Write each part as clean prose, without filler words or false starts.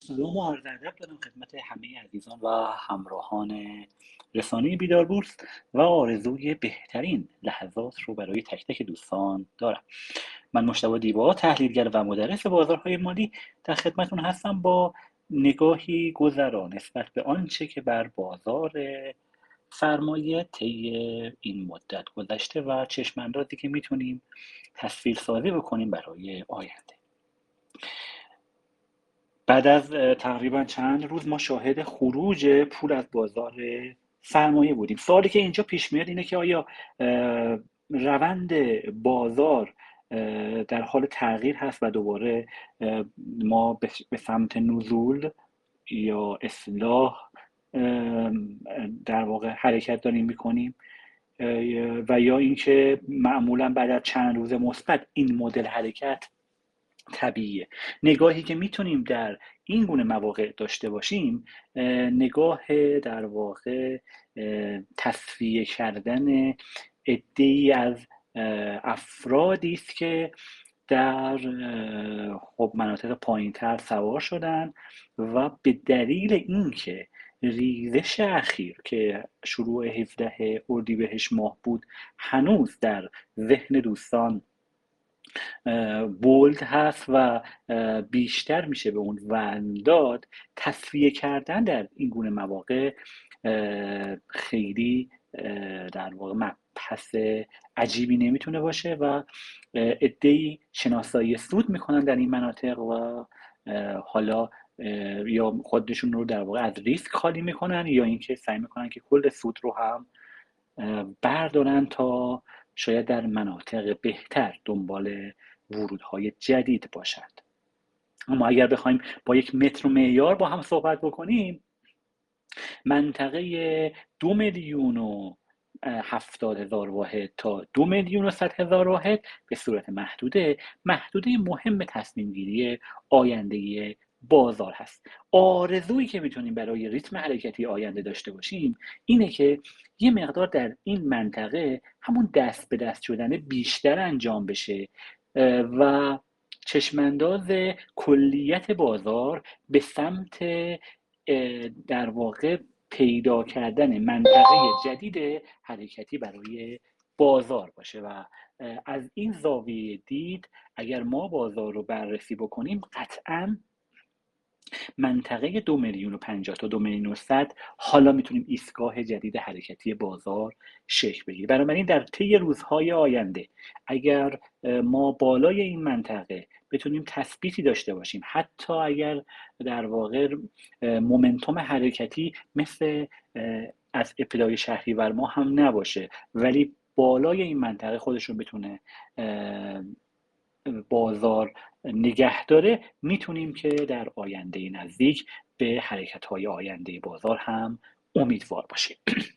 سلام و عرض ادب دارم خدمت همه عزیزان و همراهان رسانه بیدار بورس و آرزوی بهترین لحظات رو برای تک تک دوستان دارم. من مجتبی دیبا، تحلیلگر و مدرس بازارهای مالی، در خدمتون هستم با نگاهی گذرا نسبت به آنچه که بر بازار سرمایه طی این مدت گذشته و چشم‌اندازی که میتونیم تصویر سازی بکنیم برای آینده. بعد از تقریبا چند روز ما شاهد خروج پول از بازار سرمایه بودیم. سوالی که اینجا پیش میاد اینه که آیا روند بازار در حال تغییر هست و دوباره ما به سمت نزول یا اصلاح در واقع حرکت داریم میکنیم و یا اینکه معمولا بعد از چند روز مثبت این مدل حرکت طبیعیه. نگاهی که میتونیم در این گونه مواقع داشته باشیم نگاه در واقع تصفیه کردن عده‌ای از افرادی است که در مناطق پایین‌تر سوار شدن و به دلیل اینکه ریزش اخیر که شروع 17 اردیبهشت ماه بود هنوز در ذهن دوستان بولد هست و بیشتر میشه به اون وزن داد، تصفیه کردن در این گونه مواقع خیلی در واقع مبحث عجیبی نمیتونه باشه و عده‌ای شناسایی سود میکنن در این مناطق و حالا یا خودشون رو در واقع از ریسک خالی میکنن یا اینکه سعی میکنن که کل سود رو هم بردارن تا شاید در مناطق بهتر دنبال ورودهای جدید باشند. اما اگر بخوایم با یک متر و معیار با هم صحبت بکنیم، منطقه 2,070,000 واحد تا 2,100,000 واحد به صورت محدوده مهم تصمیم گیری آینده بازار هست. آرزویی که میتونیم برای ریتم حرکتی آینده داشته باشیم اینه که یه مقدار در این منطقه همون دست به دست شدن بیشتر انجام بشه و چشمانداز کلیت بازار به سمت در واقع پیدا کردن منطقه جدید حرکتی برای بازار باشه و از این زاویه دید اگر ما بازار رو بررسی بکنیم قطعاً منطقه 2,050,000 تا 2,100,000 حالا میتونیم ایستگاه جدید حرکتی بازار شکل بگیره. بنابراین در طی روزهای آینده اگر ما بالای این منطقه بتونیم تثبیتی داشته باشیم، حتی اگر در واقع مومنتوم حرکتی مثل از ابتدای شهریور ماه هم نباشه ولی بالای این منطقه خودش رو بتونه بازار نگه داره، میتونیم که در آینده نزدیک به حرکت‌های آینده بازار هم امیدوار باشیم.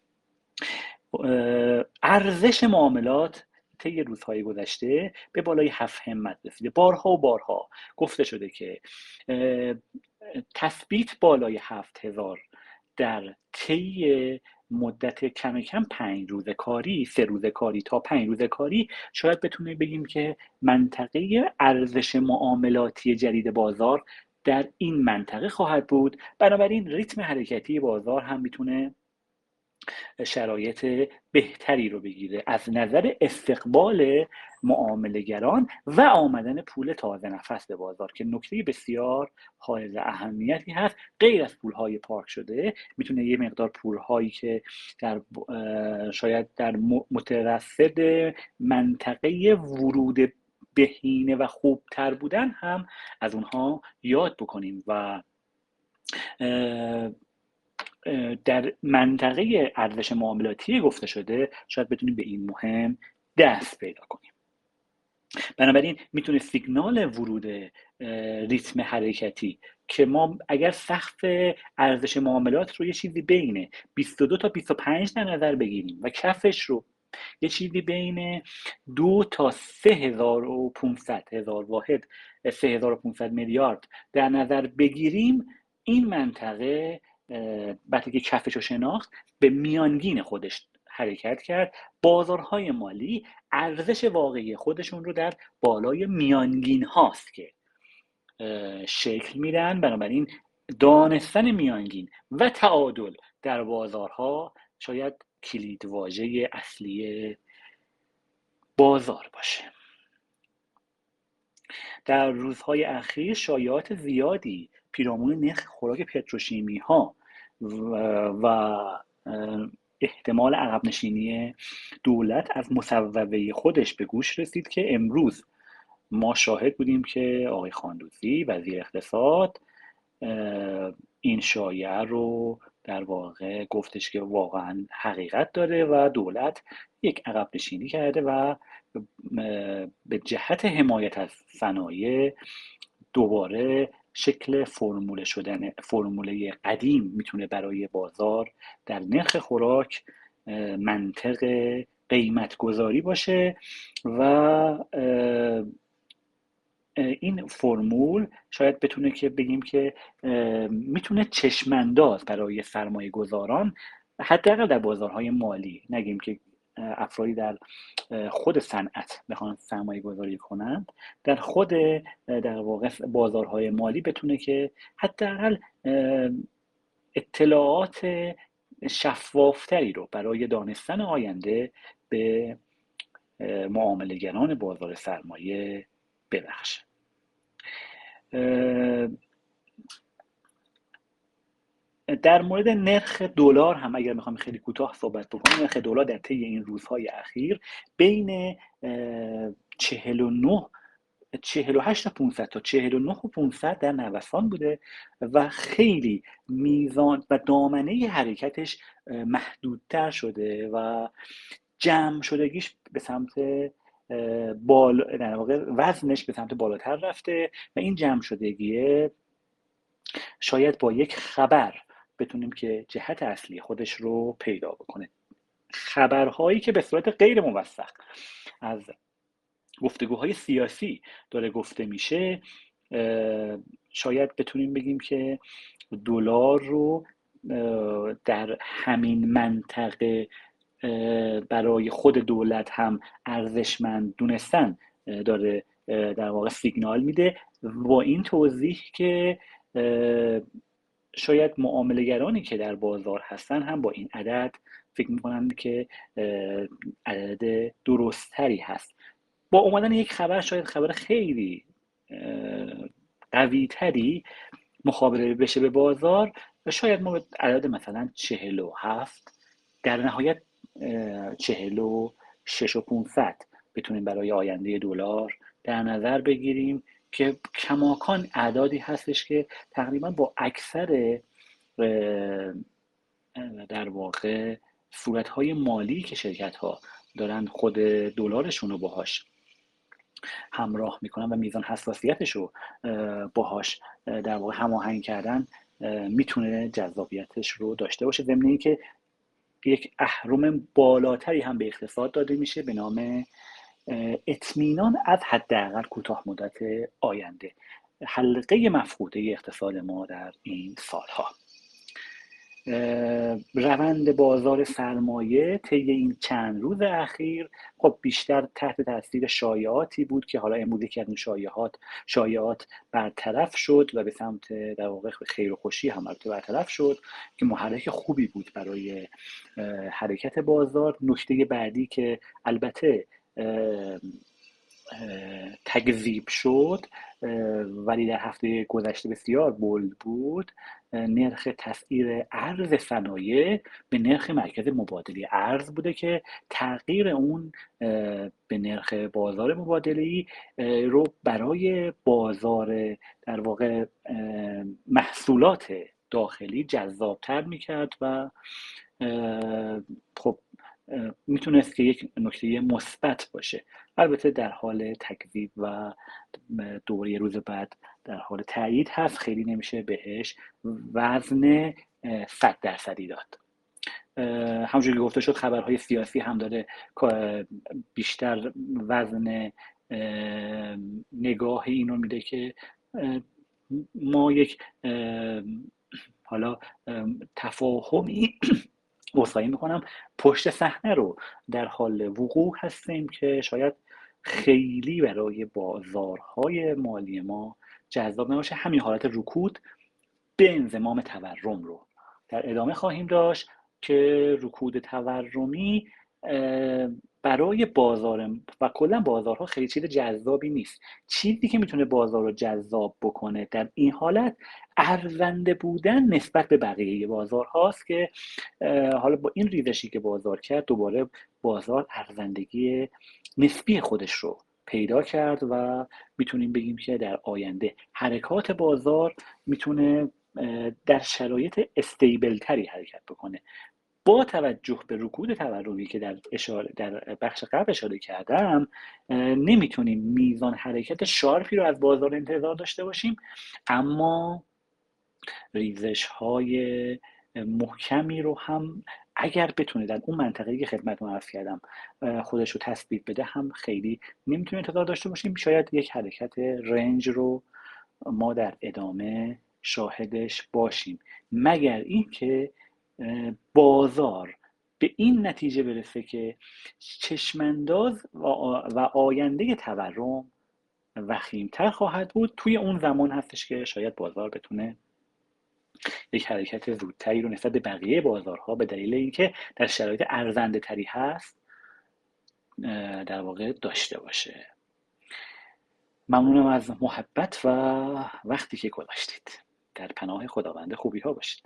ارزش معاملات طی روزهای گذشته به بالای 7 همت رسیده. بارها و بارها گفته شده که تثبیت بالای 7,000 در طی مدت کم 5 روز کاری، 3 روز کاری تا 5 روز کاری شاید بتونیم بگیم که منطقه ارزش معاملاتی جدید بازار در این منطقه خواهد بود. بنابراین ریتم حرکتی بازار هم میتونه شرایط بهتری رو بگیره از نظر استقبال معامله‌گران و آمدن پول تازه نفس به بازار که نکته بسیار حائز اهمیتی هست. غیر از پول‌های پارک شده میتونه یه مقدار پول‌هایی که در شاید در مترصد منطقه ورود بهینه و خوبتر بودن هم از اونها یاد بکنیم و در منطقه ارزش معاملاتی گفته شده شاید بتونیم به این مهم دست پیدا کنیم. بنابراین میتونه سیگنال ورود ریتم حرکتی که ما اگر سقف ارزش معاملات رو یه چیزی بین 22 تا 25 در نظر بگیریم و کفش رو یه چیزی بین 2 تا 3,500 واحد 3,500 میلیارد در نظر بگیریم، این منطقه وقتی که کفش رو شناخت به میانگین خودش حرکت کرد. بازارهای مالی ارزش واقعی خودشون رو در بالای میانگین هاست که شکل میدن. بنابراین دانستن میانگین و تعادل در بازارها شاید کلیدواژه اصلی بازار باشه. در روزهای اخیر شایعات زیادی پیرامون نرخ خوراک پتروشیمی ها و احتمال عقب نشینی دولت از مصوبه خودش به گوش رسید که امروز ما شاهد بودیم که آقای خاندوزی وزیر اقتصاد این شایعه رو در واقع گفتش که واقعا حقیقت داره و دولت یک عقب نشینی کرده و به جهت حمایت از صنایع دوباره شکل فرموله قدیم میتونه برای بازار در نرخ خوراک منطق قیمت گذاری باشه و این فرمول شاید بتونه که بگیم که میتونه چشمانداز برای سرمایه گذاران، حداقل در بازارهای مالی، نگیم که افرادی در خود صنعت بخوان سرمایه گذاری کنند، در خود در واقع بازارهای مالی بتونه که حداقل اطلاعات شفافتری رو برای دانستن آینده به معامله‌گران بازار سرمایه ببخشه. در مورد نرخ دلار هم اگر میخوام خیلی کوتاه صحبت بکنم، نرخ دلار در طی این روزهای اخیر بین 48 تا 500 تا 49 و 500 در نوسان بوده و خیلی میزان و دامنه حرکتش محدودتر شده و جمع شدگیش به سمت در واقع وزنش به سمت بالاتر رفته و این جمع شدگیه شاید با یک خبر بتونیم که جهت اصلی خودش رو پیدا بکنه. خبرهایی که به صورت غیر موثق از گفتگوهای سیاسی داره گفته میشه، شاید بتونیم بگیم که دلار رو در همین منطقه برای خود دولت هم ارزشمند دونستن داره در واقع سیگنال میده، با این توضیح که شاید معامله‌گرانی که در بازار هستن هم با این عدد فکر میکنن که عدد درستری هست. با اومدن یک خبر، شاید خبر خیلی قوی تری مخابره بشه به بازار و شاید ما به عدد مثلا 47 در نهایت 46 و 500 بتونیم برای آینده دلار در نظر بگیریم که کماکان اعدادی هستش که تقریبا با اکثر در واقع صورتهای مالی که شرکت ها دارن خود دلارشون رو باهاش همراه میکنن و میزان حساسیتش رو باهاش در واقع هماهنگ کردن میتونه جذابیتش رو داشته باشه، ضمن اینکه یک اهرم بالاتری هم به اقتصاد داده میشه به نام اطمینان از حداقل کوتاه مدت آینده، حلقه مفقوده اقتصاد ما در این سالها. روند بازار سرمایه طی این چند روز اخیر خب بیشتر تحت تاثیر شایعاتی بود که حالا امروز یکی از این شایعات برطرف شد و به سمت در واقع خیر و خوشی هم برطرف شد که محرک خوبی بود برای حرکت بازار. نکته بعدی که البته تکذیب شد ولی در هفته گذشته بسیار بولد بود، نرخ تسعیر ارز صنایع به نرخ مرکز مبادله ارز بوده که تغییر اون به نرخ بازار مبادله‌ای رو برای بازار در واقع محصولات داخلی جذابتر میکرد و خب میتونست که یک نکته مثبت باشه. البته در حال تکذیب و دوره روز بعد در حال تایید هست، خیلی نمیشه بهش وزن 100% داد. همونجوری که گفته شد خبرهای سیاسی هم داره بیشتر وزن نگاه این رو میده که ما یک حالا تفاهمی عذرخواهی میکنم پشت صحنه رو در حال وقوع هستیم که شاید خیلی برای بازارهای مالی ما جذاب نباشه. همین حالت رکود به انضمام تورم رو در ادامه خواهیم داشت که رکود تورمی برای بازار و کلا بازارها خیلی چیز جذابی نیست. چیزی که میتونه بازار رو جذاب بکنه در این حالت ارزنده بودن نسبت به بقیه بازار هاست که حالا با این ریزشی که بازار کرد دوباره بازار ارزندگی نسبی خودش رو پیدا کرد و میتونیم بگیم که در آینده حرکات بازار میتونه در شرایط استیبل تری حرکت بکنه. با توجه به رکود تورمی که در بخش قبل اشاره کردم نمیتونیم میزان حرکت شارپی رو از بازار انتظار داشته باشیم، اما ریزش های محکمی رو هم اگر بتونه در اون منطقه‌ای که خدمتتون عرض کردم خودش رو تثبیت بده هم خیلی نمیتونیم انتظار داشته باشیم. شاید یک حرکت رنج رو ما در ادامه شاهدش باشیم، مگر اینکه بازار به این نتیجه برسه که چشمانداز و آینده تورم وخیمتر خواهد بود. توی اون زمان هستش که شاید بازار بتونه یک حرکت زودتری رو نسبت به بقیه بازارها به دلیل اینکه در شرایط ارزنده تری هست در واقع داشته باشه. ممنونم از محبت و وقتی که گذاشتید. در پناه خداوند خوبی ها باشید.